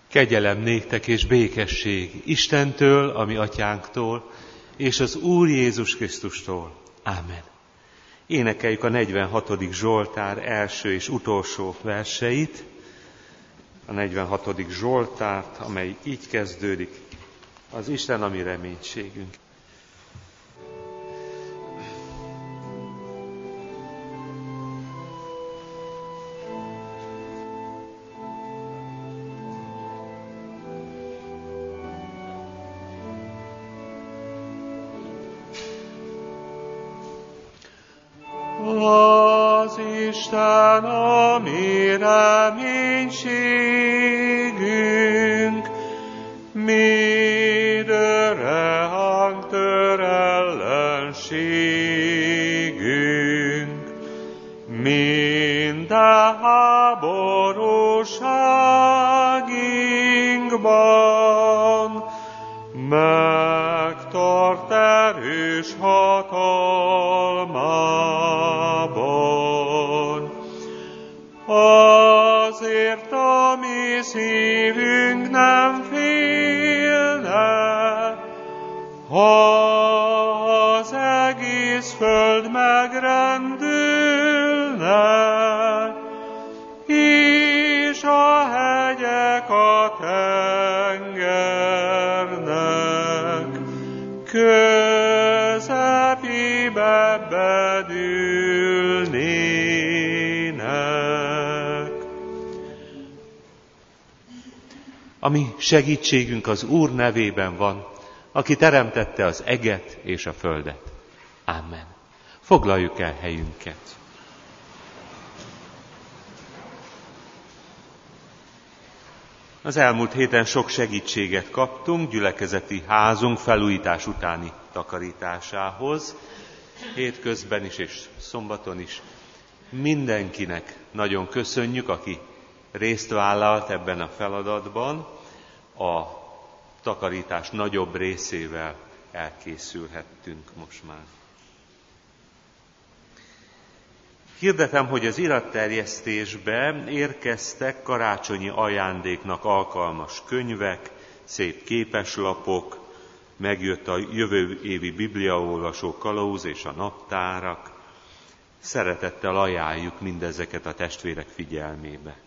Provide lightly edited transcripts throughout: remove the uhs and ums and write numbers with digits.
Kegyelem néktek és békesség Istentől, a mi atyánktól, és az Úr Jézus Krisztustól. Ámen. Énekeljük a 46. Zsoltár első és utolsó verseit. A 46. Zsoltárt, amely így kezdődik: az Isten a mi reménységünk. Az Isten a mi reménységünk, mindörre hangtör ellenségünk, minden háborúságinkban, megtart erős hatalmában. Azért a mi szívünk nem félne, ha az egész föld megrendülne, és a hegyek a tengernek közepébe bedőlnének. A mi segítségünk az Úr nevében van, aki teremtette az eget és a földet. Amen. Foglaljuk el helyünket. Az elmúlt héten sok segítséget kaptunk gyülekezeti házunk felújítás utáni takarításához. Hétközben is és szombaton is mindenkinek nagyon köszönjük, aki részt vállalt ebben a feladatban. A takarítás nagyobb részével elkészülhettünk most már. Hirdetem, hogy az iratterjesztésbe érkeztek karácsonyi ajándéknak alkalmas könyvek, szép képeslapok, megjött a jövő évi bibliaolvasó kalauz és a naptárak. Szeretettel ajánljuk mindezeket a testvérek figyelmébe.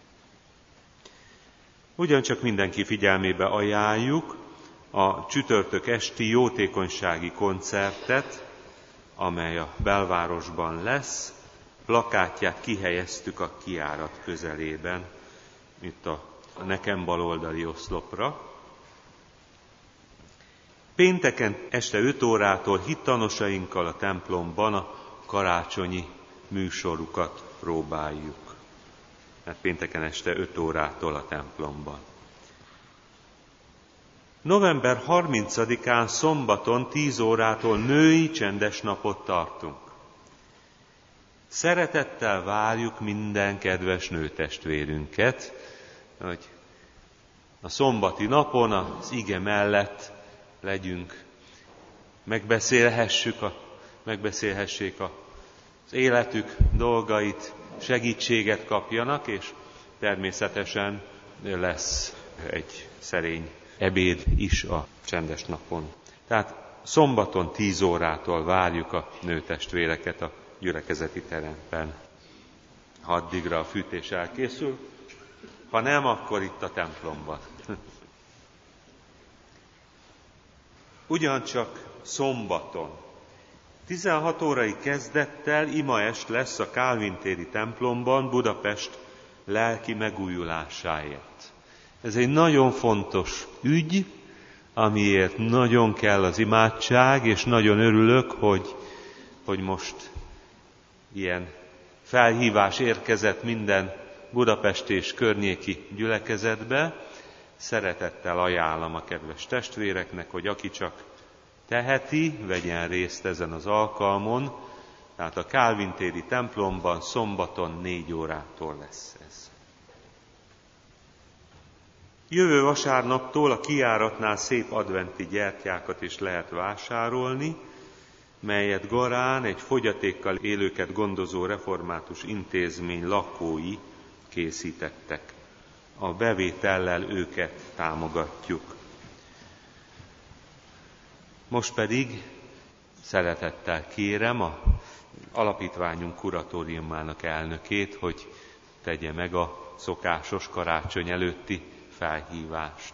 Ugyancsak mindenki figyelmébe ajánljuk a csütörtök esti jótékonysági koncertet, amely a belvárosban lesz. Plakátját kihelyeztük a kijárat közelében, itt a nekem baloldali oszlopra. Pénteken este 5 órától hittanosainkkal a templomban a karácsonyi műsorukat próbáljuk. Mert pénteken este 5 órától a templomban. November 30-án szombaton 10 órától női csendes napot tartunk. Szeretettel várjuk minden kedves nőtestvérünket, hogy a szombati napon az ige mellett legyünk, megbeszélhessék az életük dolgait, segítséget kapjanak, és természetesen lesz egy szerény ebéd is a csendes napon. Tehát szombaton 10 órától várjuk a nőtestvéreket a gyülekezeti teremben. Ha addigra a fűtés elkészül, ha nem, akkor itt a templomban. Ugyancsak szombaton 16 órai kezdettel imaest lesz a Kálvin téri templomban Budapest lelki megújulásáért. Ez egy nagyon fontos ügy, amiért nagyon kell az imádság, és nagyon örülök, hogy most ilyen felhívás érkezett minden Budapest és környéki gyülekezetbe. Szeretettel ajánlom a kedves testvéreknek, hogy aki csak teheti, vegyen részt ezen az alkalmon. Tehát a Kálvin téri templomban szombaton 4 órától lesz ez. Jövő vasárnaptól a kijáratnál szép adventi gyertyákat is lehet vásárolni, melyet Garán egy fogyatékkal élőket gondozó református intézmény lakói készítettek a bevétellel őket támogatjuk. Most pedig szeretettel kérem a alapítványunk kuratóriumának elnökét, hogy tegye meg a szokásos karácsony előtti felhívást.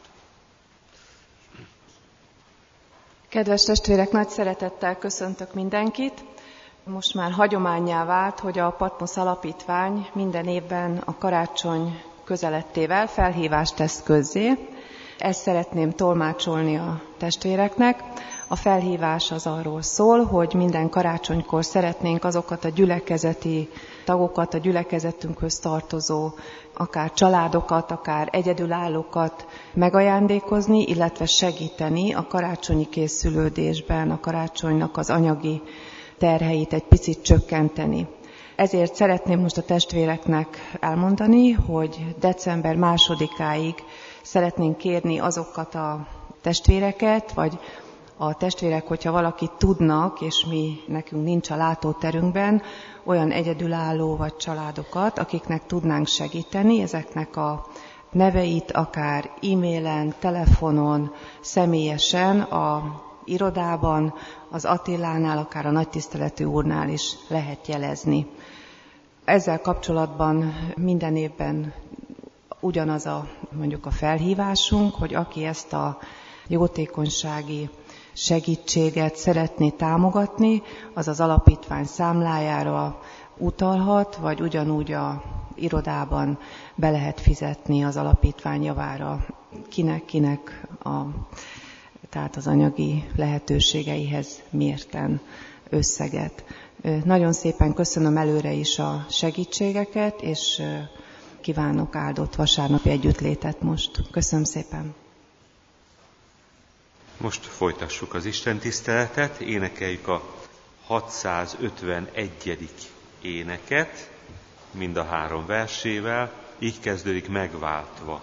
Kedves testvérek, nagy szeretettel köszöntök mindenkit. Most már hagyománnyá vált, hogy a Patmosz Alapítvány minden évben a karácsony közelettével felhívást tesz közzé. Ezt szeretném tolmácsolni a testvéreknek. A felhívás az arról szól, hogy minden karácsonykor szeretnénk azokat a gyülekezeti tagokat, a gyülekezetünkhöz tartozó, akár családokat, akár egyedülállókat megajándékozni, illetve segíteni a karácsonyi készülődésben, a karácsonynak az anyagi terheit egy picit csökkenteni. Ezért szeretném most a testvéreknek elmondani, hogy december 2-áig szeretnénk kérni azokat a testvéreket, vagy a testvérek, hogyha valakit tudnak, és nekünk nincs a látóterünkben, olyan egyedülálló vagy családokat, akiknek tudnánk segíteni, ezeknek a neveit akár e-mailen, telefonon, személyesen, a irodában, az Attilánál, akár a nagytiszteletű úrnál is lehet jelezni. Ezzel kapcsolatban minden évben ugyanaz mondjuk a felhívásunk, hogy aki ezt a jótékonysági segítséget szeretné támogatni, az az alapítvány számlájára utalhat, vagy ugyanúgy a irodában be lehet fizetni az alapítvány javára kinek tehát az anyagi lehetőségeihez mérten összeget. Nagyon szépen köszönöm előre is a segítségeket, és kívánok áldott vasárnapi együttlétet most. Köszönöm szépen! Most folytassuk az istentiszteletet, énekeljük a 651. éneket, mind a 3 versével, így kezdődik megváltva.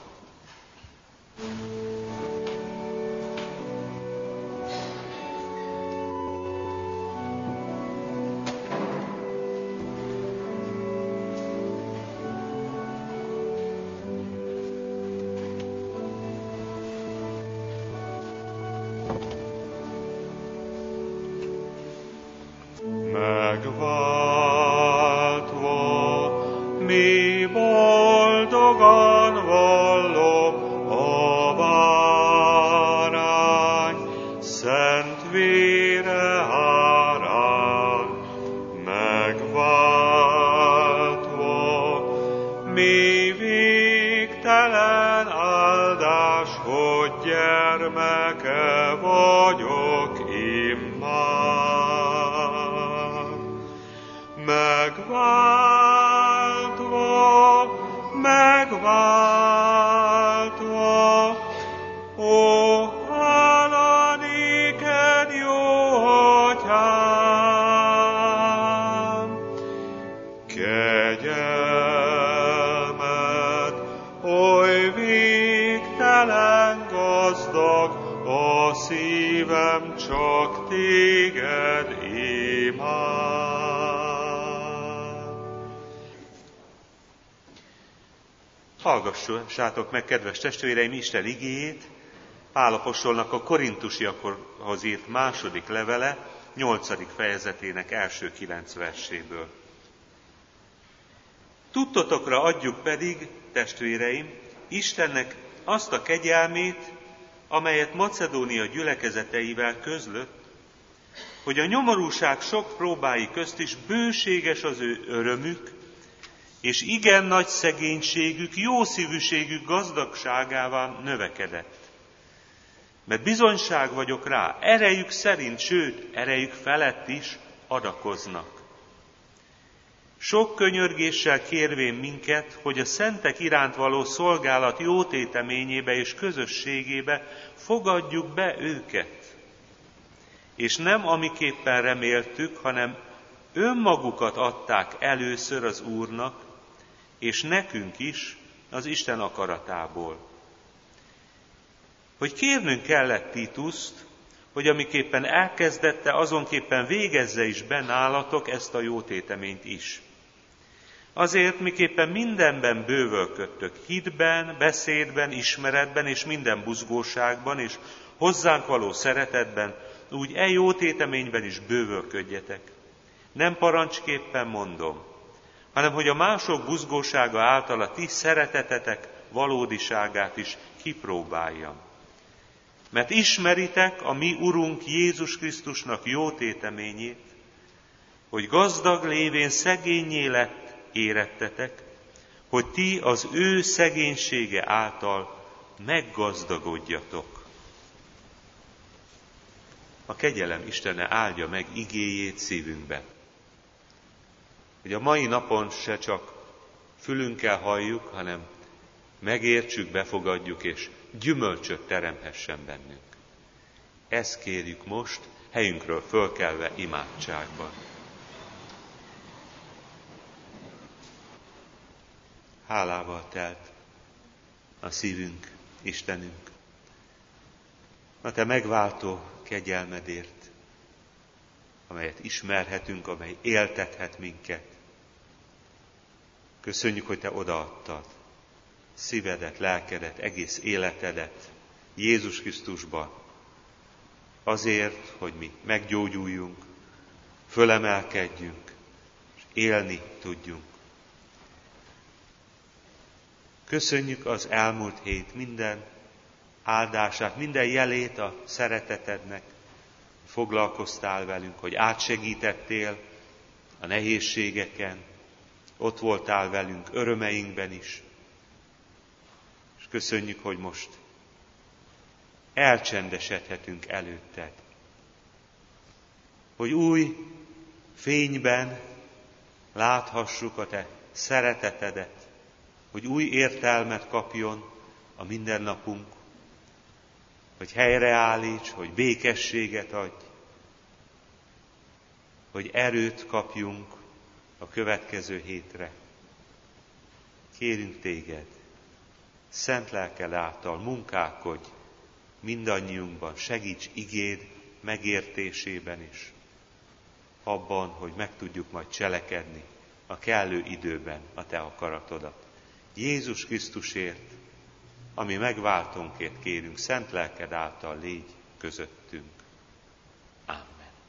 Mi boldogan vallom a bárány, szent vére árán megváltva. Mi végtelen áldás, hogy gyermeke vagyok immár. Megváltva, ó, hála néked, jó atyám! Kegyelmed, oly végtelen gazdag, a szívem csak téged imád. Hallgassátok meg, kedves testvéreim, Isten igéjét, Pál apostolnak a korintusiakhoz írt 2. levele, 8. fejezetének első 9 verséből. Tudtotokra adjuk pedig, testvéreim, Istennek azt a kegyelmét, amelyet Macedónia gyülekezeteivel közlött, hogy a nyomorúság sok próbái közt is bőséges az ő örömük, és igen nagy szegénységük, jószívűségük gazdagságával növekedett. Mert bizonyság vagyok rá, erejük szerint, sőt, erejük felett is adakoznak. Sok könyörgéssel kérvén minket, hogy a szentek iránt való szolgálat jótéteményébe és közösségébe fogadjuk be őket. És nem amiképpen reméltük, hanem önmagukat adták először az Úrnak, és nekünk is az Isten akaratából. Hogy kérnünk kellett Tituszt, hogy amiképpen elkezdette, azonképpen végezze is be nálatok ezt a jótéteményt is. Azért, miképpen mindenben bővölködtök, hitben, beszédben, ismeretben és minden buzgóságban és hozzánk való szeretetben, úgy jó téteményben is bővölködjetek. Nem parancsképpen mondom, hanem hogy a mások buzgósága által a ti szeretetetek valódiságát is kipróbáljam. Mert ismeritek a mi Urunk Jézus Krisztusnak jó téteményét, hogy gazdag lévén szegénnyé lett érettetek, hogy ti az ő szegénysége által meggazdagodjatok. A kegyelem Istene áldja meg igéjét szívünkbe. Hogy a mai napon se csak fülünkkel halljuk, hanem megértsük, befogadjuk, és gyümölcsöt teremhessen bennünk. Ezt kérjük most, helyünkről fölkelve imádságban. Hálával telt a szívünk, Istenünk, a te megváltó kegyelmedért, amelyet ismerhetünk, amely éltethet minket. Köszönjük, hogy te odaadtad szívedet, lelkedet, egész életedet Jézus Krisztusba, azért, hogy mi meggyógyuljunk, fölemelkedjünk, és élni tudjunk. Köszönjük az elmúlt hét minden áldását, minden jelét a szeretetednek. Foglalkoztál velünk, hogy átsegítettél a nehézségeken, ott voltál velünk örömeinkben is. És köszönjük, hogy most elcsendesedhetünk előtted. Hogy új fényben láthassuk a te szeretetedet, hogy új értelmet kapjon a mindennapunk, hogy helyreállíts, hogy békességet adj, hogy erőt kapjunk a következő hétre. Kérünk téged, szent lelked által munkálkodj mindannyiunkban, segíts igéd megértésében is, abban, hogy meg tudjuk majd cselekedni a kellő időben a te akaratodat. Jézus Krisztusért, ami megváltónkért kérünk, szent lelked által légy közöttünk. Amen.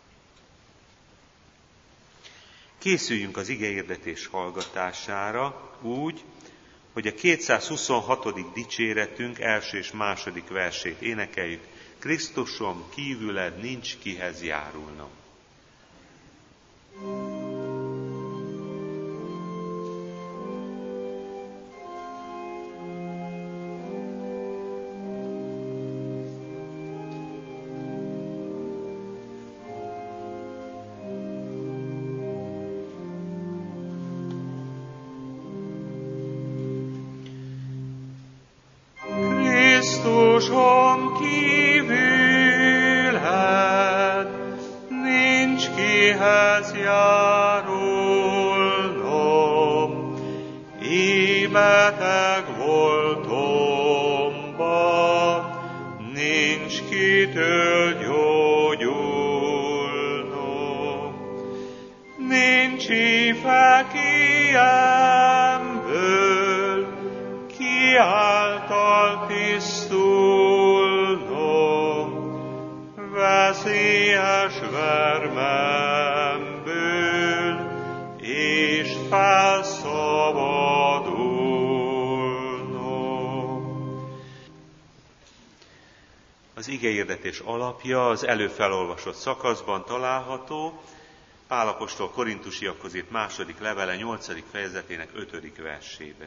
Készüljünk az igehirdetés hallgatására úgy, hogy a 226. dicséretünk első és második versét énekeljük. Krisztusom, kívüled nincs kihez járulnom. Krisztusom, kívüled nincs kihez járulnom, beteg voltomban, nincs kitől gyógyulnom. Nincs íve kiemből, ki által tisztulnom, veszélyes vermemből, és felszabadulnom. Az igehirdetés alapja az előfelolvasott szakaszban található, Pál apostol Korintusiakhoz írt második levele 8. fejezetének 5. versében.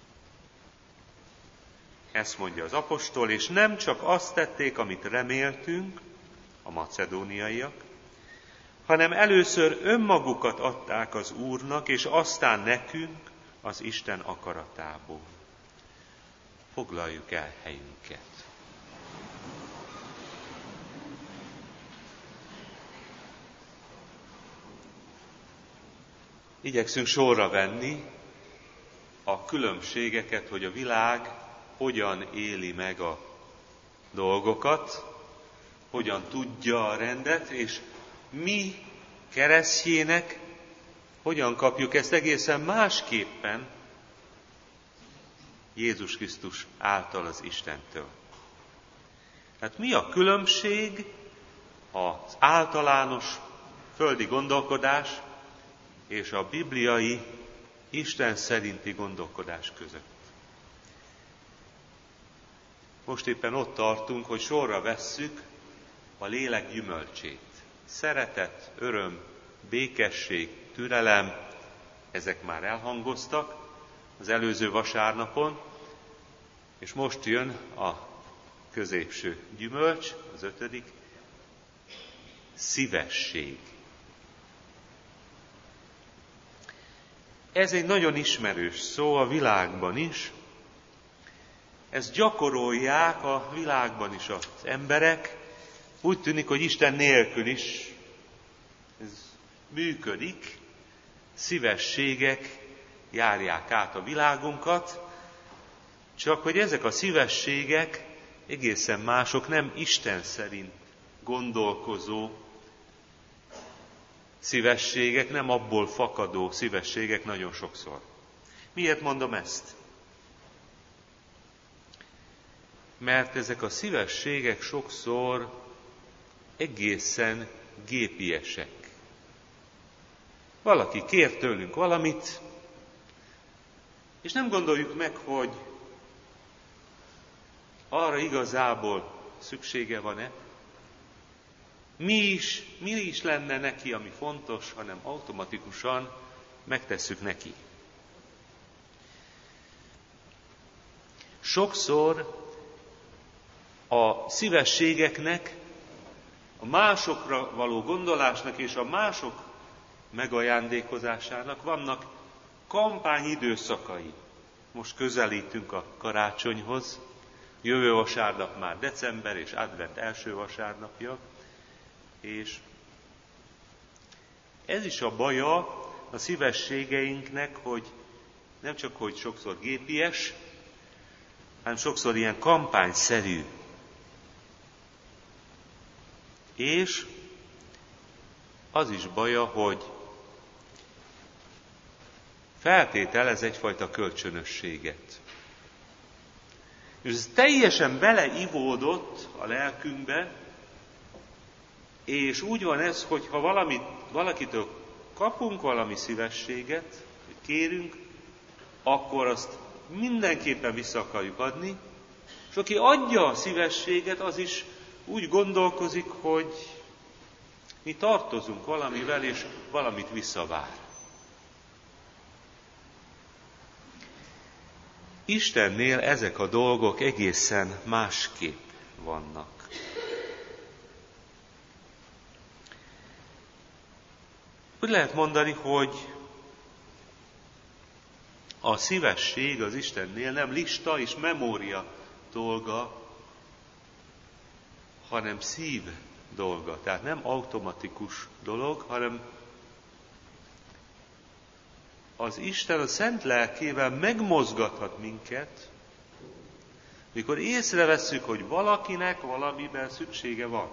Ezt mondja az apostol, és nem csak azt tették, amit reméltünk, a macedóniaiak, hanem először önmagukat adták az Úrnak, és aztán nekünk az Isten akaratából. Foglaljuk el helyünket. Igyekszünk sorra venni a különbségeket, hogy a világ hogyan éli meg a dolgokat, hogyan tudja a rendet, és mi keresztjének hogyan kapjuk ezt egészen másképpen Jézus Krisztus által az Istentől. Hát mi a különbség az általános földi gondolkodás és a bibliai Isten szerinti gondolkodás között? Most éppen ott tartunk, hogy sorra vesszük a lélek gyümölcsét. Szeretet, öröm, békesség, türelem, ezek már elhangoztak az előző vasárnapon, és most jön a középső gyümölcs, az 5. szívesség. Ez egy nagyon ismerős szó a világban is. Ezt gyakorolják a világban is az emberek. Úgy tűnik, hogy Isten nélkül is ez működik. Szívességek járják át a világunkat, csak hogy ezek a szívességek egészen mások, nem Isten szerint gondolkozó szívességek, nem abból fakadó szívességek nagyon sokszor. Miért mondom ezt? Mert ezek a szívességek sokszor egészen gépiesek. Valaki kér tőlünk valamit, és nem gondoljuk meg, hogy arra igazából szüksége van-e, mi is lenne neki, ami fontos, hanem automatikusan megtesszük neki. Sokszor a szívességeknek, a másokra való gondolásnak és a mások megajándékozásának vannak kampányidőszakai. Most közelítünk a karácsonyhoz, jövő vasárnap már december és advent első vasárnapja, és ez is a baja a szívességeinknek, hogy nem csak hogy sokszor gépies, hanem sokszor ilyen kampányszerű. És az is baja, hogy feltételez egyfajta kölcsönösséget. És ez teljesen beleivódott a lelkünkbe, és úgy van ez, hogy ha valakitől kapunk valami szívességet, vagy kérünk, akkor azt mindenképpen vissza akarjuk adni, és aki adja a szívességet, az is úgy gondolkozik, hogy mi tartozunk valamivel, és valamit visszavár. Istennél ezek a dolgok egészen másképp vannak. Úgy lehet mondani, hogy a szívesség az Istennél nem lista és memória dolga, hanem szív dolga. Tehát nem automatikus dolog, hanem az Isten a szent lelkével megmozgathat minket, mikor észrevesszük, hogy valakinek valamiben szüksége van.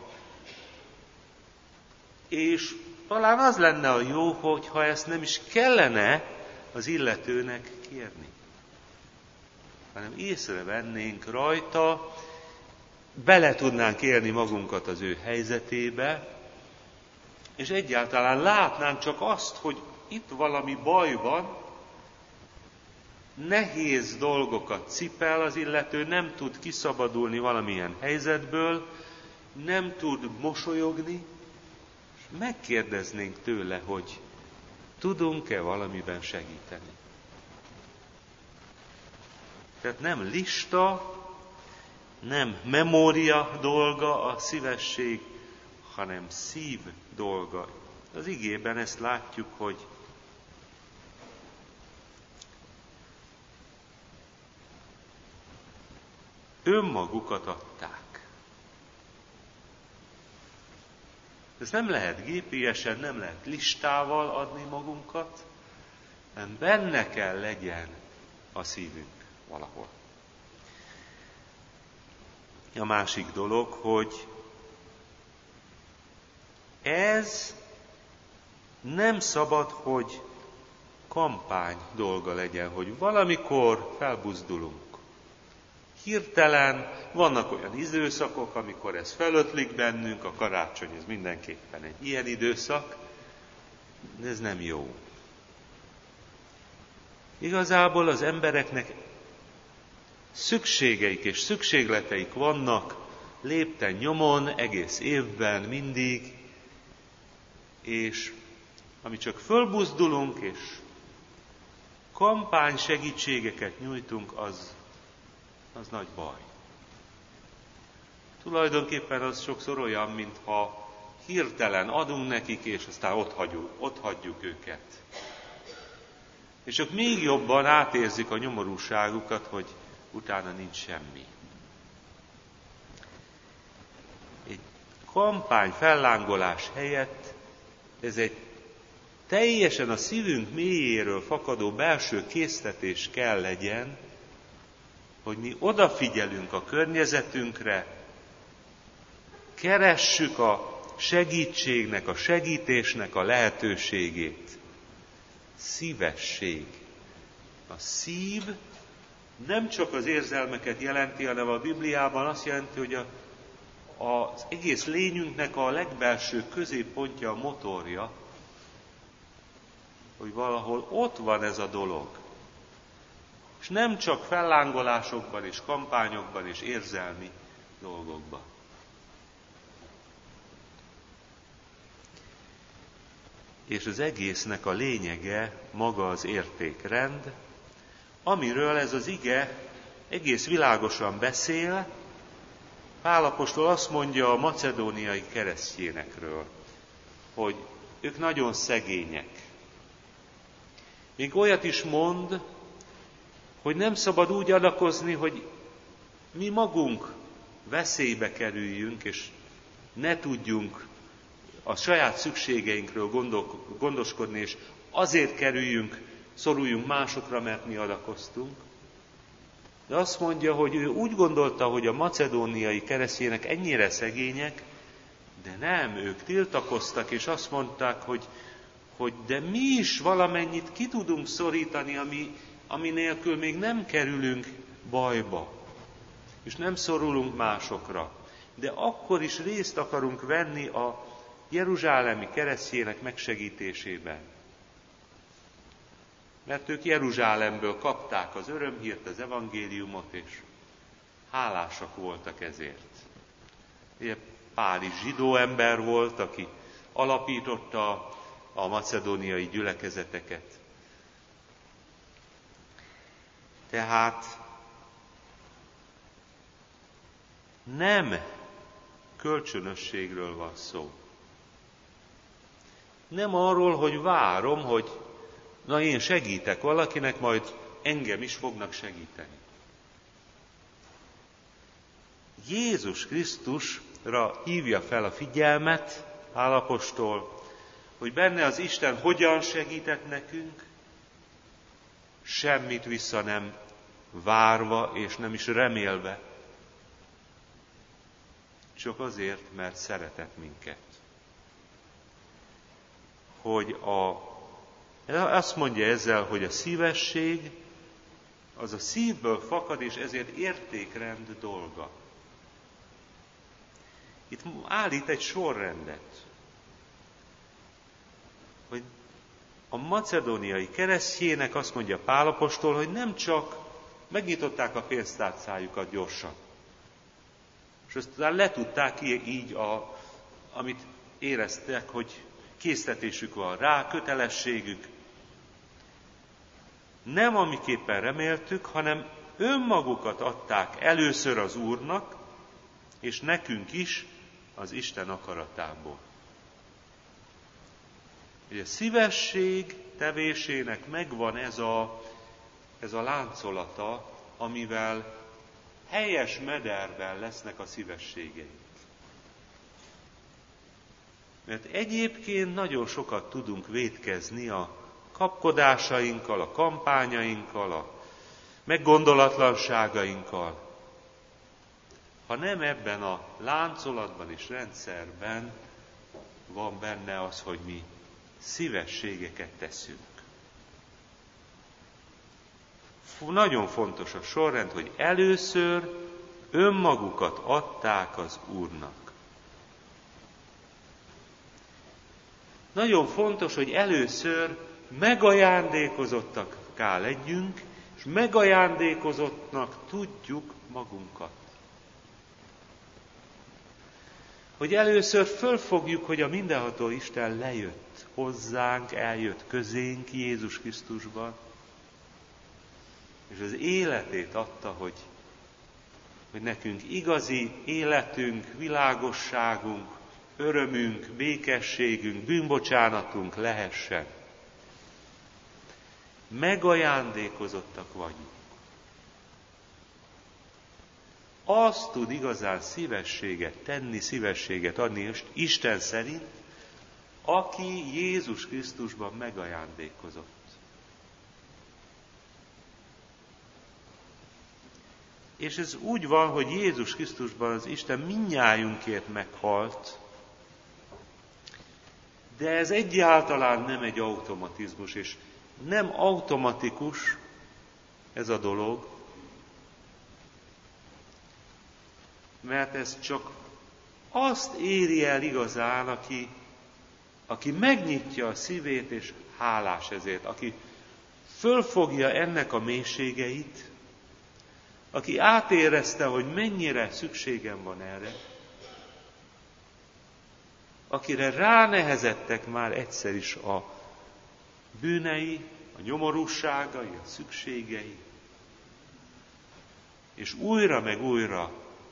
És talán az lenne a jó, hogyha ezt nem is kellene az illetőnek kérni, hanem észrevennénk rajta, bele tudnánk élni magunkat az ő helyzetébe, és egyáltalán látnánk csak azt, hogy itt valami baj van, nehéz dolgokat cipel az illető, nem tud kiszabadulni valamilyen helyzetből, nem tud mosolyogni, és megkérdeznénk tőle, hogy tudunk-e valamiben segíteni. Tehát nem lista, nem memória dolga a szívesség, hanem szív dolga. Az igében ezt látjuk, hogy önmagukat adták. Ez nem lehet gépiesen, nem lehet listával adni magunkat, hanem benne kell legyen a szívünk valahol. A másik dolog, hogy ez nem szabad, hogy kampány dolga legyen, hogy valamikor felbuzdulunk. Hirtelen vannak olyan időszakok, amikor ez felötlik bennünk, a karácsony ez mindenképpen egy ilyen időszak, de ez nem jó. Igazából az embereknek szükségeik és szükségleteik vannak lépten nyomon, egész évben, mindig, és ami csak fölbuzdulunk, és kampány segítségeket nyújtunk, az nagy baj. Tulajdonképpen az sokszor olyan, mintha hirtelen adunk nekik, és aztán ott hagyjuk őket. És ők még jobban átérzik a nyomorúságukat, hogy utána nincs semmi. Egy kampány fellángolás helyett ez egy teljesen a szívünk mélyéről fakadó belső késztetés kell legyen, hogy mi odafigyelünk a környezetünkre, keressük a segítségnek, a segítésnek a lehetőségét. Szívesség. A szív nem csak az érzelmeket jelenti, hanem a Bibliában azt jelenti, hogy az egész lényünknek a legbelső középpontja, a motorja, hogy valahol ott van ez a dolog. És nem csak fellángolásokban és kampányokban és érzelmi dolgokban. És az egésznek a lényege maga az értékrend, amiről ez az ige egész világosan beszél. Pál apostol azt mondja a macedóniai keresztjénekről, hogy ők nagyon szegények. Még olyat is mond, hogy nem szabad úgy adakozni, hogy mi magunk veszélybe kerüljünk, és ne tudjunk a saját szükségeinkről gondoskodni, és azért szoruljunk másokra, mert mi adakoztunk. De azt mondja, hogy ő úgy gondolta, hogy a macedóniai keresztjének ennyire szegények, de nem, ők tiltakoztak, és azt mondták, hogy de mi is valamennyit ki tudunk szorítani, ami nélkül még nem kerülünk bajba, és nem szorulunk másokra. De akkor is részt akarunk venni a jeruzsálemi keresztjének megsegítésében. Mert ők Jeruzsálemből kapták az örömhírt, az evangéliumot, és hálásak voltak ezért. Ugye Pál is zsidó ember volt, aki alapította a macedóniai gyülekezeteket. Tehát nem kölcsönösségről van szó. Nem arról, hogy várom, hogy na én segítek valakinek, majd engem is fognak segíteni. Jézus Krisztusra hívja fel a figyelmet Pál apostol, hogy benne az Isten hogyan segített nekünk, semmit vissza nem várva és nem is remélve, csak azért, mert szeretett minket. Hogy azt mondja ezzel, hogy a szívesség az a szívből fakad, és ezért értékrend dolga. Itt állít egy sorrendet, hogy a macedóniai keresztjének azt mondja Pál apostol, hogy nem csak megnyitották a pénztárcájukat gyorsan, és aztán letudták így, amit éreztek, hogy késztetésük van rá, kötelességük. Nem amiképpen reméltük, hanem önmagukat adták először az Úrnak, és nekünk is az Isten akaratából. Ugye a szívesség tevésének megvan ez a láncolata, amivel helyes mederben lesznek a szívességeink. Mert egyébként nagyon sokat tudunk vétkezni a kapkodásainkkal, a kampányainkkal, a meggondolatlanságainkkal. Ha nem ebben a láncolatban és rendszerben van benne az, hogy mi szívességeket teszünk. nagyon fontos a sorrend, hogy először önmagukat adták az Úrnak. Nagyon fontos, hogy először megajándékozottakká legyünk, és megajándékozottnak tudjuk magunkat. Hogy először fölfogjuk, hogy a mindenható Isten lejött hozzánk, eljött közénk Jézus Krisztusban, és az életét adta, hogy nekünk igazi életünk, világosságunk, örömünk, békességünk, bűnbocsánatunk lehessen. Megajándékozottak vagyunk. Azt tud igazán szívességet tenni, szívességet adni Isten szerint, aki Jézus Krisztusban megajándékozott. És ez úgy van, hogy Jézus Krisztusban az Isten mindnyájunkért meghalt, de ez egyáltalán nem egy automatizmus, és nem automatikus ez a dolog, mert ez csak azt éri el igazán, aki megnyitja a szívét, és hálás ezért, aki fölfogja ennek a mélységeit, aki átérezte, hogy mennyire szükségem van erre, akire ránehezettek már egyszer is a bűnei, a nyomorúságai, a szükségei, és újra meg újra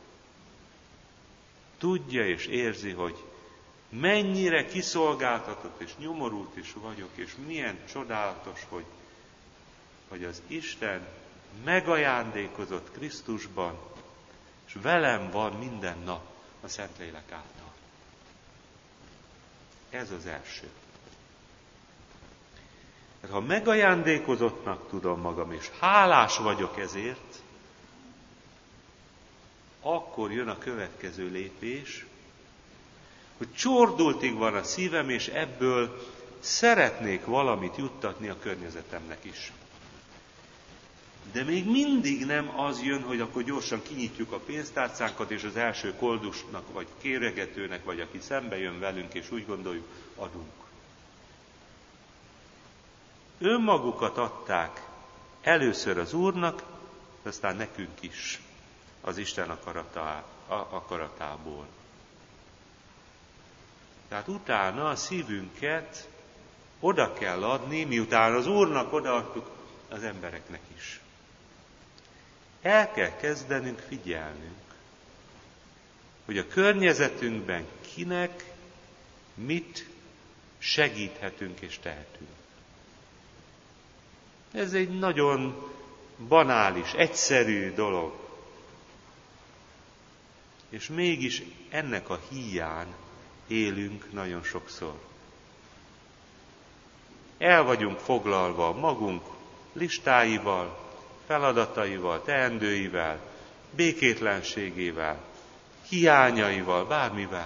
tudja és érzi, hogy mennyire kiszolgáltatott és nyomorult is vagyok, és milyen csodálatos, hogy az Isten megajándékozott Krisztusban, és velem van minden nap a Szentlélek által. Ez az első. Ha megajándékozottnak tudom magam, és hálás vagyok ezért, akkor jön a következő lépés, hogy csordultig van a szívem, és ebből szeretnék valamit juttatni a környezetemnek is. De még mindig nem az jön, hogy akkor gyorsan kinyitjuk a pénztárcánkat, és az első koldusnak, vagy kéregetőnek, vagy aki szembe jön velünk, és úgy gondoljuk, adunk. Önmagukat adták először az Úrnak, aztán nekünk is az Isten akaratából. Tehát utána a szívünket oda kell adni, miután az Úrnak odaadtuk, az embereknek is. El kell kezdenünk figyelnünk, hogy a környezetünkben kinek mit segíthetünk és tehetünk. Ez egy nagyon banális, egyszerű dolog. És mégis ennek a híján élünk nagyon sokszor. El vagyunk foglalva magunk listáival, feladataival, teendőivel, békétlenségével, hiányaival, bármivel.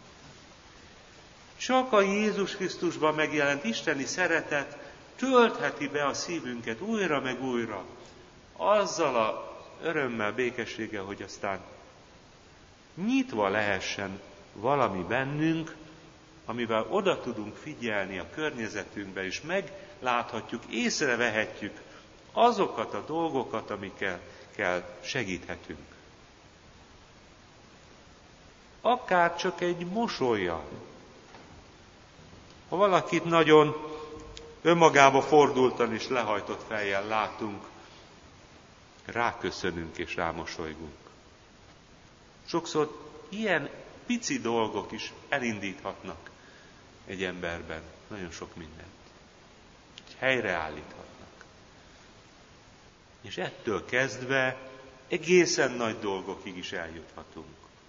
Csak a Jézus Krisztusban megjelent isteni szeretet töltheti be a szívünket újra meg újra, azzal a örömmel, békességgel, hogy aztán nyitva lehessen valami bennünk, amivel oda tudunk figyelni a környezetünkbe, és megláthatjuk, észrevehetjük azokat a dolgokat, amikkel segíthetünk. Akár csak egy mosolya. Ha valakit nagyon önmagába fordultan és lehajtott fejjel látunk, ráköszönünk és rámosolygunk. Sokszor ilyen pici dolgok is elindíthatnak egy emberben nagyon sok mindent. Helyreállíthatnak. És ettől kezdve egészen nagy dolgokig is eljuthatunk.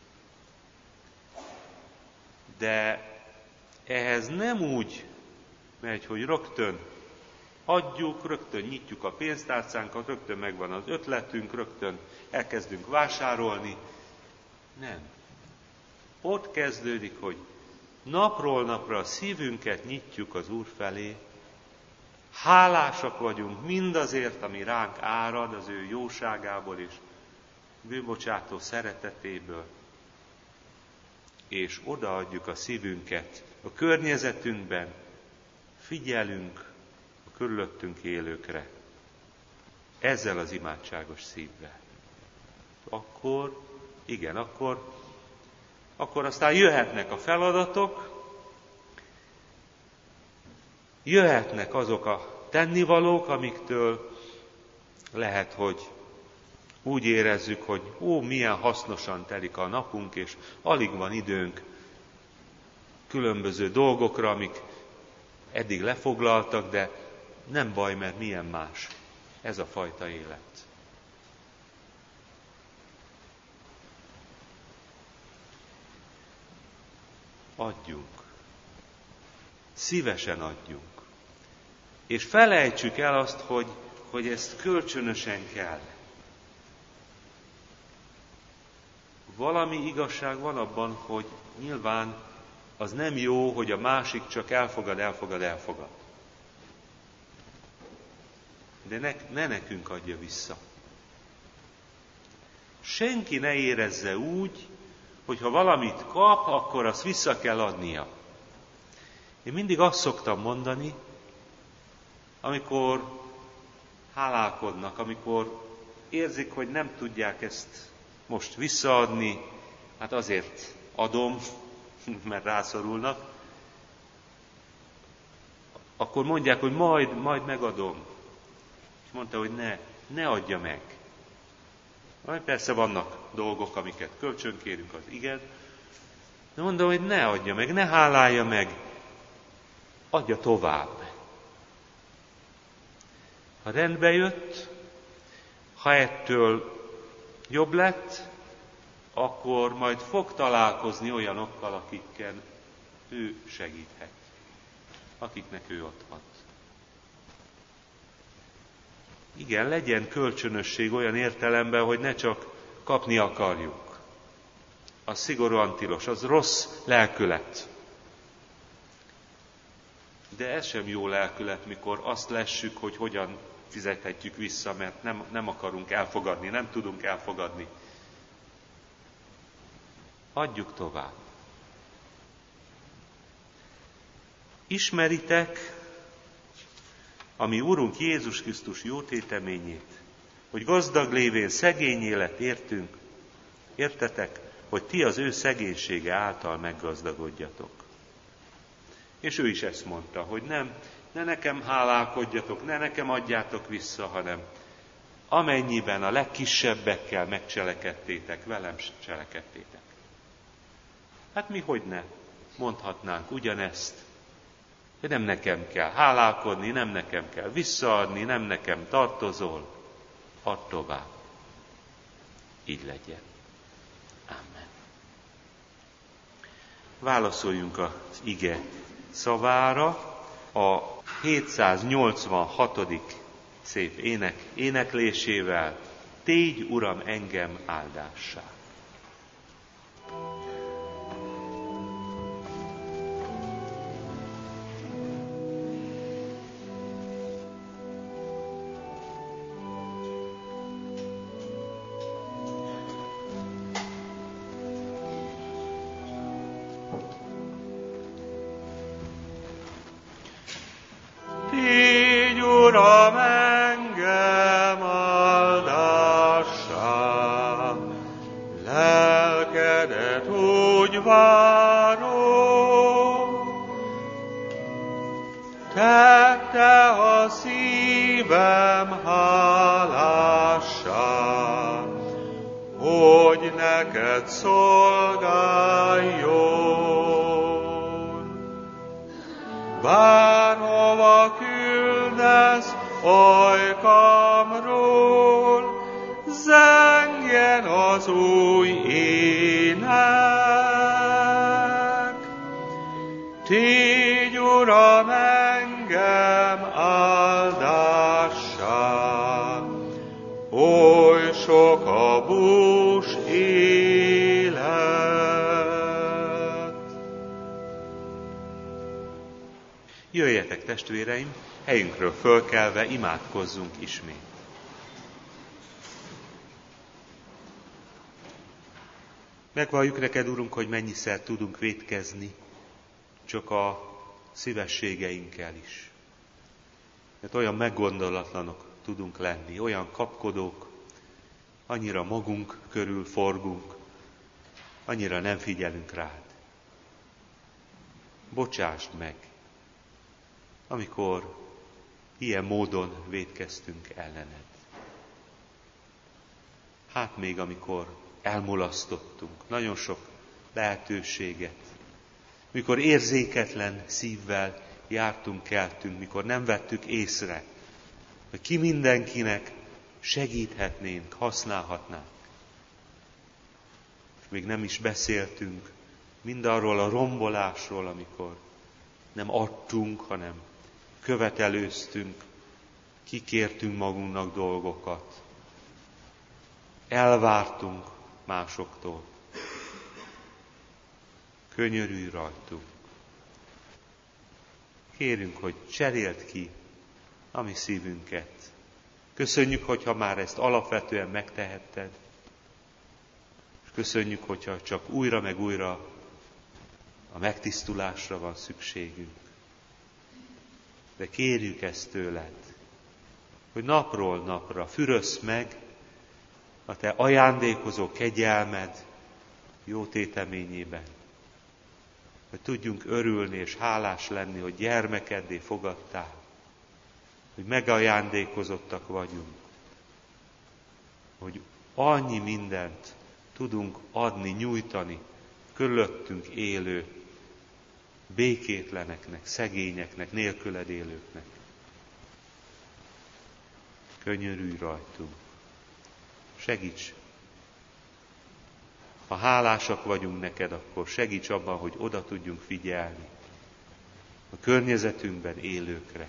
De ehhez nem úgy megy, hogy rögtön adjuk, rögtön nyitjuk a pénztárcánkat, rögtön megvan az ötletünk, rögtön elkezdünk vásárolni. Nem. Ott kezdődik, hogy napról napra a szívünket nyitjuk az Úr felé, Hálásak vagyunk mindazért, ami ránk árad az ő jóságából és bűnbocsátó szeretetéből, és odaadjuk a szívünket a környezetünkben, figyelünk a körülöttünk élőkre, ezzel az imádságos szívvel. Akkor aztán jöhetnek a feladatok, jöhetnek azok a tennivalók, amiktől lehet, hogy úgy érezzük, hogy milyen hasznosan telik a napunk, és alig van időnk különböző dolgokra, amik eddig lefoglaltak, de nem baj, mert milyen más ez a fajta élet. Adjunk. Szívesen adjunk. És felejtsük el azt, hogy ezt kölcsönösen kell. Valami igazság van abban, hogy nyilván az nem jó, hogy a másik csak elfogad. De ne nekünk adja vissza. Senki ne érezze úgy, hogy ha valamit kap, akkor azt vissza kell adnia. Én mindig azt szoktam mondani, amikor hálálkodnak, amikor érzik, hogy nem tudják ezt most visszaadni, hát azért adom, mert rászorulnak, akkor mondják, hogy majd megadom. És mondta, hogy ne adja meg. Persze vannak dolgok, amiket kölcsönkérünk, az igen, de mondom, hogy ne adja meg, ne hálálja meg, adja tovább. Ha rendbe jött, ha ettől jobb lett, akkor majd fog találkozni olyanokkal, akikkel ő segíthet, akiknek ő adhat. Igen, legyen kölcsönösség olyan értelemben, hogy ne csak kapni akarjuk. Az szigorúan tilos, az rossz lelkület. De ez sem jó lelkület, mikor azt lessük, hogy hogyan fizethetjük vissza, mert nem akarunk elfogadni, nem tudunk elfogadni. Adjuk tovább. Ismeritek a mi Úrunk Jézus Krisztus jó téteményét, hogy gazdag lévén szegényé lett értetek, hogy ti az ő szegénysége által meggazdagodjatok. És ő is ezt mondta, hogy ne nekem hálálkodjatok, ne nekem adjátok vissza, hanem amennyiben a legkisebbekkel megcselekedtétek, velem cselekedtétek. Hát mi hogy ne mondhatnánk ugyanezt, hogy nem nekem kell hálálkodni, nem nekem kell visszaadni, nem nekem tartozol, add tovább. Így legyen. Amen. Válaszoljunk az ige szavára, a 786. szép ének éneklésével. Tégy, Uram, engem áldássá. Uram, engem áldássá, lelkedet úgy várom, tette a szívem hálássá, hogy neked szolgáljon. Bárhova küldesz, ajkamról, zengjen az új ének. Tégy, Uram, engem áldássá, oly sok a bús élet. Jöjjetek, testvéreim, helyünkről fölkelve imádkozzunk ismét. Megvalljuk neked, Urunk, hogy mennyiszer tudunk vétkezni, csak a szívességeinkkel is. Mert olyan meggondolatlanok tudunk lenni, olyan kapkodók, annyira magunk körül forgunk, annyira nem figyelünk rád. Bocsásd meg, amikor ilyen módon vétkeztünk ellened. Hát még amikor elmulasztottunk nagyon sok lehetőséget, mikor érzéketlen szívvel jártunk, keltünk, mikor nem vettük észre, hogy ki mindenkinek segíthetnénk, használhatnánk. És még nem is beszéltünk mindarról a rombolásról, amikor nem adtunk, hanem követelőztünk, kikértünk magunknak dolgokat, elvártunk másoktól. Könyörülj rajtunk. Kérünk, hogy cseréld ki a mi szívünket. Köszönjük, hogyha már ezt alapvetően megtehetted, és köszönjük, hogyha csak újra meg újra a megtisztulásra van szükségünk. De kérjük ezt tőled, hogy napról napra fürössz meg a te ajándékozó kegyelmed jó téteményében, hogy tudjunk örülni és hálás lenni, hogy gyermekeddé fogadtál, hogy megajándékozottak vagyunk, hogy annyi mindent tudunk adni, nyújtani körülöttünk élő békétleneknek, szegényeknek, nélküled élőknek. Könyörülj rajtunk. Segíts! Ha hálásak vagyunk neked, akkor segíts abban, hogy oda tudjunk figyelni a környezetünkben élőkre.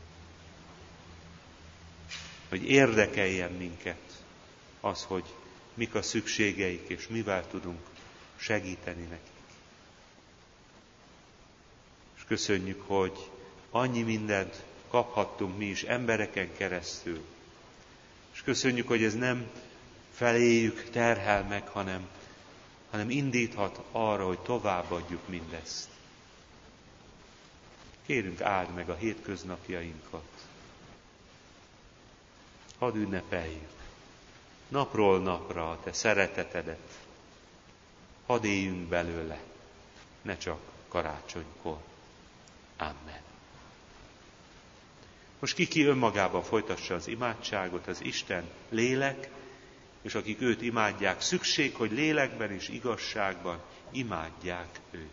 Hogy érdekeljen minket az, hogy mik a szükségeik, és mivel tudunk segíteni nekik. És köszönjük, hogy annyi mindent kaphattunk mi is embereken keresztül. És köszönjük, hogy ez nem feléjük terhel meg, hanem indíthat arra, hogy továbbadjuk mindezt. Kérünk, áld meg a hétköznapjainkat. Hadd ünnepeljük napról napra a te szeretetedet. Hadd éljünk belőle, ne csak karácsonykor. Amen. Most ki önmagában folytassa az imádságot, az Isten lélek, és akik őt imádják, szükség, hogy lélekben és igazságban imádják őt.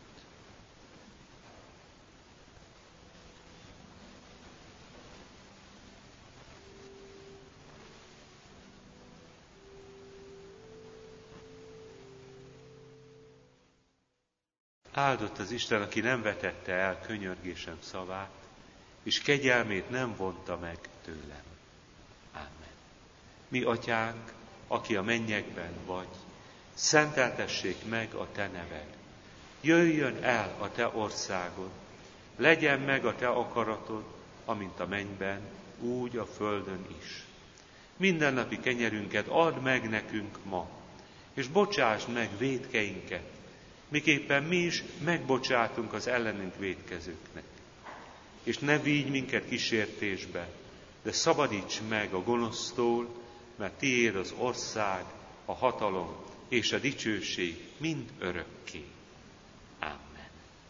Áldott az Isten, aki nem vetette el könyörgésem szavát, és kegyelmét nem vonta meg tőlem. Ámen. Mi atyánk, aki a mennyekben vagy, szenteltessék meg a te neved. Jöjjön el a te országod, legyen meg a te akaratod, amint a mennyben, úgy a földön is. Mindennapi kenyerünket add meg nekünk ma, és bocsásd meg vétkeinket, miképpen mi is megbocsátunk az ellenünk vétkezőknek. És ne vigy minket kísértésbe, de szabadíts meg a gonosztól, mert tiéd az ország, a hatalom és a dicsőség mind örökké. Amen.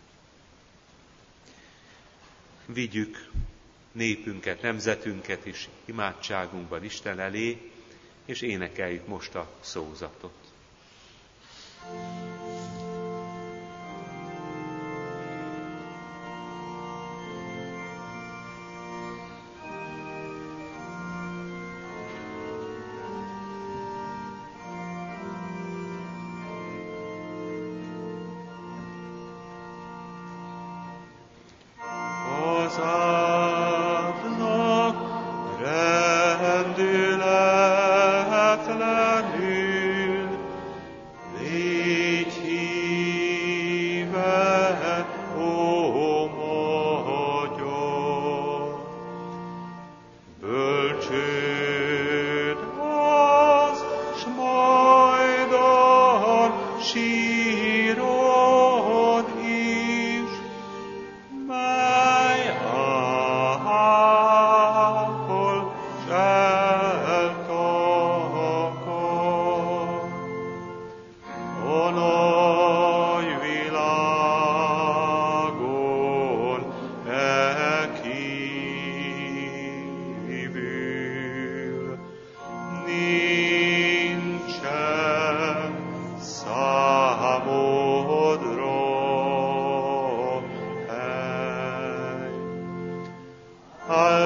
Vigyük népünket, nemzetünket is imádságunkban Isten elé, és énekeljük most a szózatot. Rendületlenül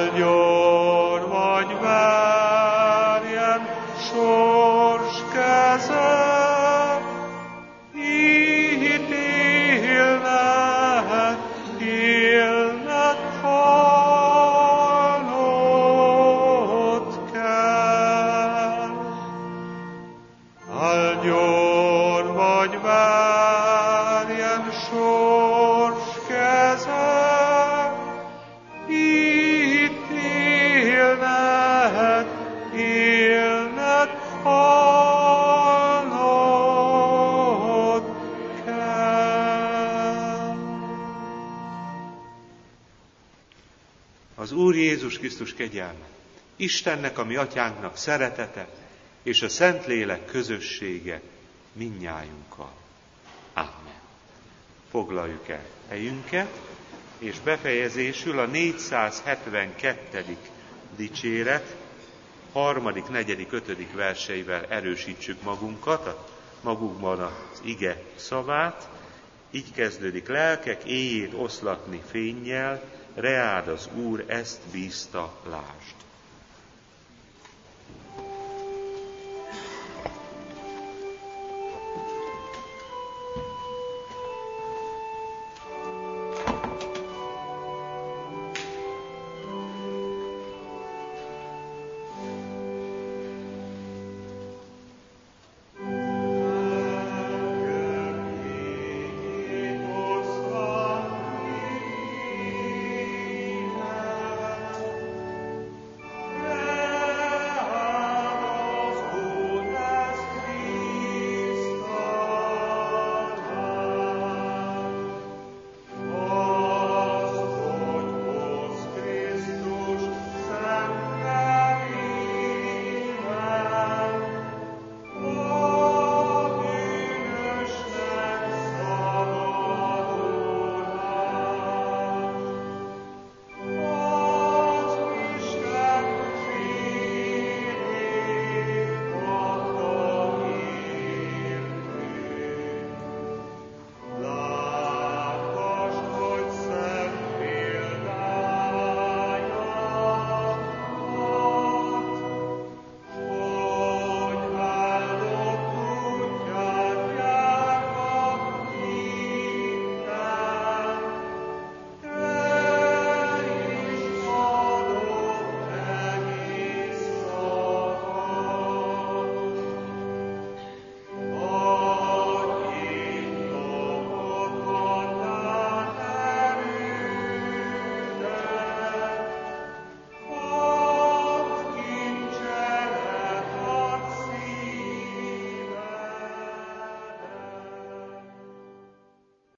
Áldjon vagy verjen sors keze, ítélnek, élnek halnod kell. Áldjon vagy verjen sors keze, ítélnek, élnek halnod kell. Az Úr Jézus Krisztus kegyelme, Istennek, a mi atyánknak szeretete, és a Szentlélek közössége mindnyájunkkal. Amen. Foglaljuk el helyünket, és befejezésül a 472. dicséret 3., 4., 5. verseivel erősítsük magunkban az ige szavát. Így kezdődik: lelkek, éjjét oszlatni fénnyel, reád az Úr, ezt bízta, lásd.